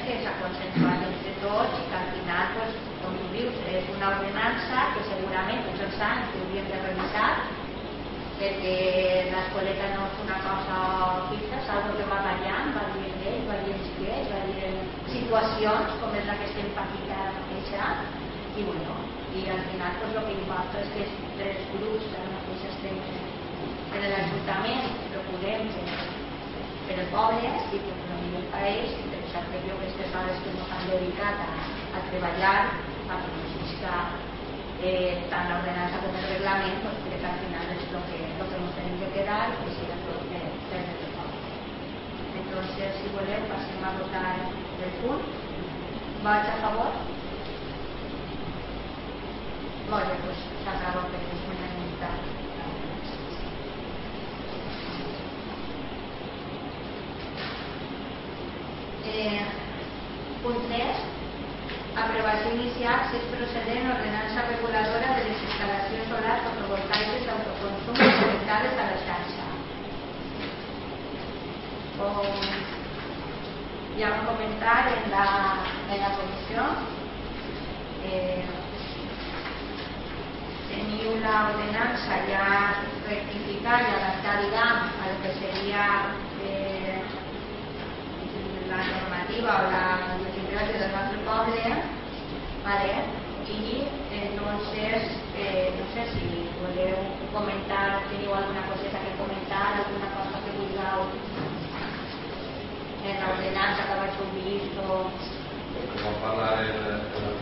que s'ha consensuat entre tots i que al final, com tu dius, és una ordenança que segurament tots els anys hauríem de revisar, perquè l'escoleta no és una cosa fixa, és una que va variant, va dient ell, va dient xiquets, va dient situacions com és la que estem patint ara mateixa, i bueno, i al final el que importa és que els tres grups que ara mateix estem en l'Ajuntament procurem per el poble i per el país, i per això que jo aquestes hores que ens han dedicat a treballar a pronosiscar tant l'ordenança com el reglament, crec que al final és el que ens tenim que quedar i que sigui tot per el poble. Entonces, si voleu, passem a votar el punt. Vots a favor? Molt bé, doncs s'acaba perquè és unanimitat. Punt 3. Aprovació inicial si és procedent ordenança reguladora de les instal·lacions solars fotovoltaiques d'autoconsum connectades a la xarxa. Com ja vam comentar en la comissió, teniu l'ordenança ja rectificada i adaptada, diguem, al que seria la normativa o la legislació del nostre poble, ¿vale? I entonces, no sé si voleu comentar, teniu alguna coseta que comentar, alguna cosa que vulgueu en l'ordenança que vaig vist o... Quan parla del